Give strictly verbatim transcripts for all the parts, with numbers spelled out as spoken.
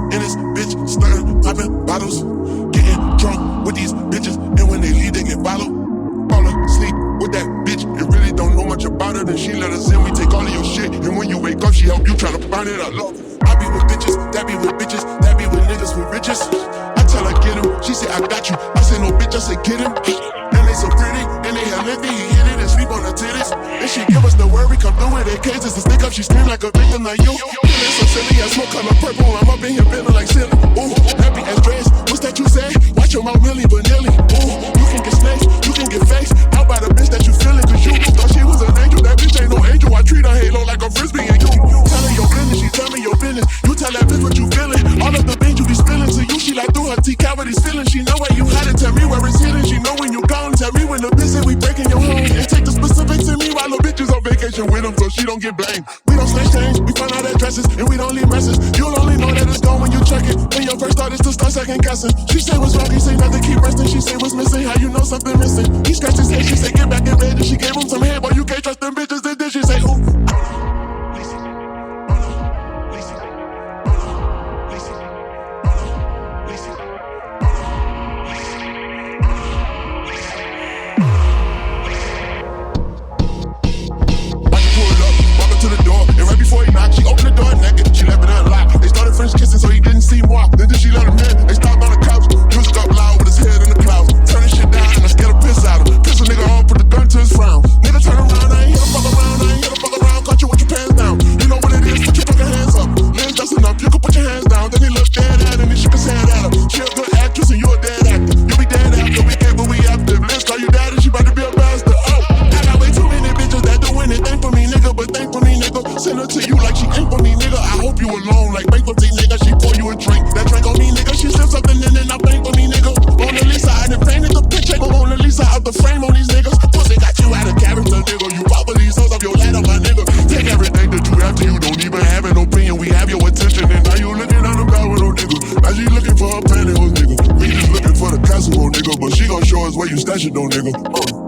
in this bitch, stunting, popping bottles, getting drunk with these bitches, and when they leave, they get followed. Fall asleep with that bitch, you really don't know much about her. Then she let us in, we take all of your shit, and when you wake up, she help you try to find it. I love her. I be with bitches, that be with bitches, that be with niggas with riches. I tell her get him, she say I got you. I say no bitch, I say get him. And they so pretty, and they have lived it, he hit it and sleep on her titties. And she give us the word, we come through with their cases to stick up. She scream like a victim, like you. Feeling so silly, I smoke color purple. I'm up in here feeling like silly. Ooh, happy as dress. What's that you say? Watch your mouth, Millie Vanilli. Ooh, you can get snakes, you can get fakes. Out by the bitch that you feeling, cause you thought she was an angel. That bitch ain't no angel. I treat her halo like a frisbee, and you tell her your business, she tell me your business. You tell that bitch what you feeling. All of the things you be spilling to you, she like through her T cavities feeling. She know where you had it, tell me where it's hidden. She know when you gone, tell me when the bitch say we breaking your home. And take the specifics to me while the bitch is on vacation with them, so she don't get blamed. We don't snatch change, we find out addresses, and we don't leave messes. You'll only know that it's gone when you check it. When your first thought is to start second guessing. She say what's wrong, he say nothing, keep resting. She say what's missing, how you know something missing. He scratched his head, she say get back in bed, and she gave him some head. Boy, you can't trust them bitches, and then she say ooh. Before he knocked, she opened the door naked. She left it unlocked. They started French kissing, so he didn't see more. Then she let him in. They stopped on the couch. Music up loud with his head in the clouds. Turning shit down and I scared the piss out of him. Piss a nigga on, put the gun to his frown. Nigga turn around, I ain't here to fuck around. I ain't here to fuck around. Caught you with your pants down. You know what it is? Put your fucking hands up. Liz dusting up. You can put your hands down. Then he looked dead at him and he shook his hand at him. She a good actress and you a dead actor. You be dead after we get what we after. Liz call you daddy, she about to be a bastard. Oh, I got way too many bitches that do anything for me, nigga. But thank for me, nigga. Send her to you like she ain't for me, nigga. I hope you alone, like bankruptcy, nigga. She pour you a drink, that drink on me, nigga. She slips something in and I bank for me, nigga. Mona Lisa, I done painted the picture, but Mona Lisa out the frame on these niggas. Pussy got you out of character, nigga. You pop these hoes off your ladder, my nigga. Take everything that you have to, you don't even have an opinion. We have your attention, and now you looking on the ground with no nigga. Now she looking for her pantyhose, nigga. We just looking for the casserole, nigga. But she gon' show us where you stash it, though, nigga. Uh.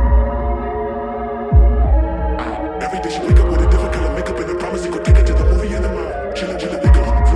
Every day she wake up with a different color makeup and a promise he could take her to the movie in the mall. Chillin', chillin', nigga.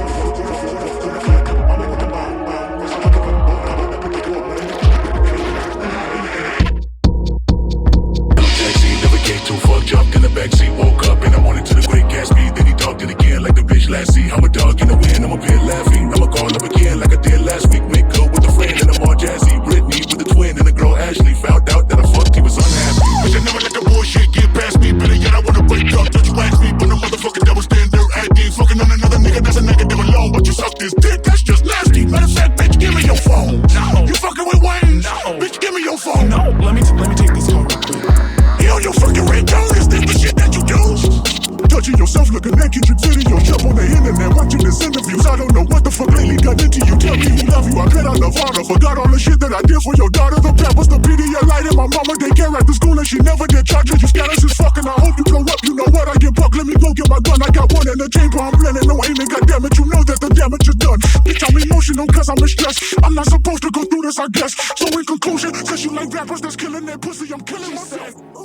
Jumped in the backseat, woke up in the morning to the Great Gatsby. Then he talked it again like the bitch last seat. I'm a dog in the wind, I'm up here laughing. I'ma call up again like I did last week. Make up with a friend and I'm all jazzy. Brittany with the twin and the girl Ashley. Found out that I fucked, he was unhappy. Bitch, I never let the bullshit get past me. Better yet, I wanna break up, don't you ask me. But the motherfucker that was stand there acting. Fucking on another nigga that's a negative alone. But you suck this dick, that's just nasty. Matter of fact, bitch, give me your phone. No. You fucking with Wayne? No. Bitch, give me your phone. No, let me, let me take this call real quick. He on your fucking ringtone, is this the shit that you do? Touching yourself, looking naked, you video, jump on the internet, watching this interviews. I don't know what the fuck lately got into you. Tell me you love you, I bet I love honor. Forgot all the shit that I did for your daughter. The pampers, the Pedialyte, and my mama, they care at the school and she never did charge her. You scandalous as fucking, I hope you grow up. You know what, I get buck, let me go get my gun. I got one in the chamber, I'm blending, no aiming, goddammit. You know that the damage is done. Bitch, I'm emotional cause I'm in stress. I'm not supposed to go through this, I guess. So in conclusion, since you like rappers that's killing their pussy, I'm killing myself.